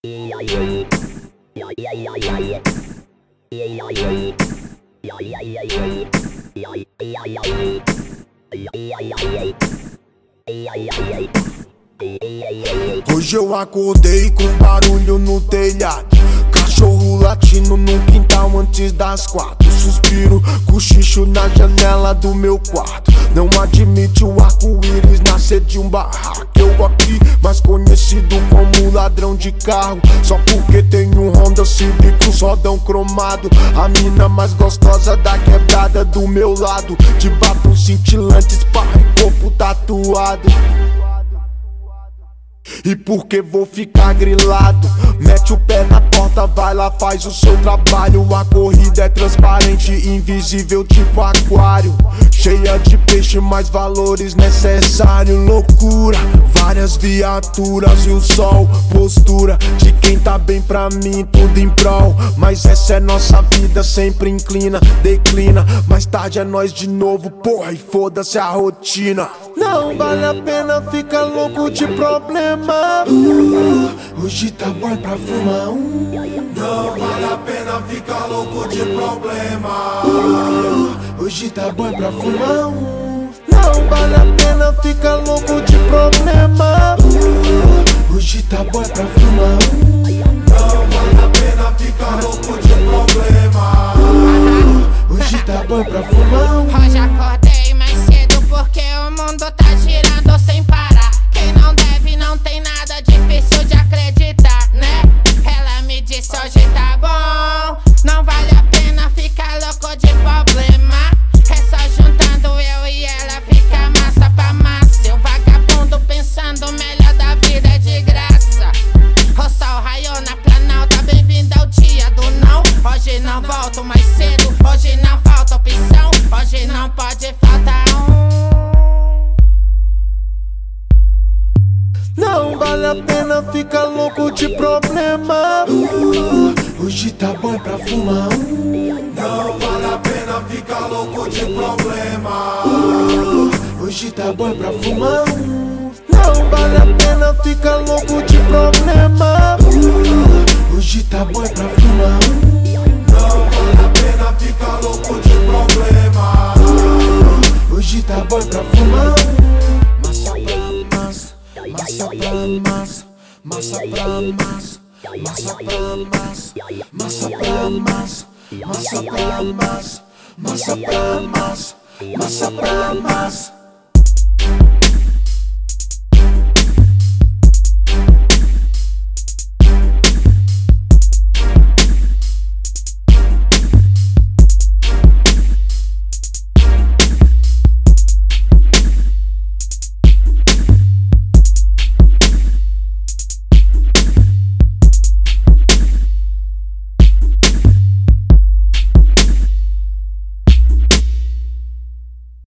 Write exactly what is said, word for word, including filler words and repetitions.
Hoje eu acordei com barulho no telhado, cachorro latindo no quintal antes das quatro. Suspiro, cochicho na janela do meu quarto. Não admite o arco-íris nascer de um barraco. Eu aqui, mais conhecido como ladrão de carro, só porque tenho um Honda Civic com rodão cromado. A mina mais gostosa da quebrada do meu lado, de batom cintilante, esparra e corpo tatuado. E porque vou ficar grilado, mete o pé na porta, vai lá, faz o seu trabalho. A corrida é transparente, invisível tipo aquário, cheia de peixe, mais valores necessários. Loucura, várias viaturas e o sol, postura de quem tá bem pra mim, tudo em prol. Mas essa é nossa vida, sempre inclina, declina. Mais tarde é nós de novo, porra, e foda-se a rotina. Não vale a pena ficar louco de problema. uh, Hoje tá bom pra fumar um. Não vale a pena ficar louco de problema. uh, Hoje tá bom pra fumar um. Não vale a pena ficar louco de problema. uh, Hoje tá bom pra fumar um. Não vale a pena ficar louco de problema. uh, Hoje tá bom pra fumar um. Hoje acordei mais cedo porque o mundo tá girando sem parar. Quem não deve não tem nada, difícil de acreditar, né? Ela me disse hoje tá bom, não vale a pena ficar louco de problema. É só juntando eu e ela fica massa pra massa. Eu vagabundo pensando o melhor da vida é de graça. O sol raiou na Planalta, bem-vindo ao dia do não. Hoje não volto mais cedo, hoje não falta opção, hoje não pode faltar um. Não vale a pena ficar louco de problema. uh, Hoje tá bom pra fumar um. Não vale a pena ficar louco de problema. uh, Hoje tá bom pra fumar um. Não vale a pena ficar louco de problema. uh, Hoje tá bom pra fumar um. Não vale a pena ficar louco de problema. uh, Hoje tá bom pra fumar um. Massa pra massa, massa pra massa, massa pra massa, massa pra massa, massa pra massa, massa pra massa, massa pra massa.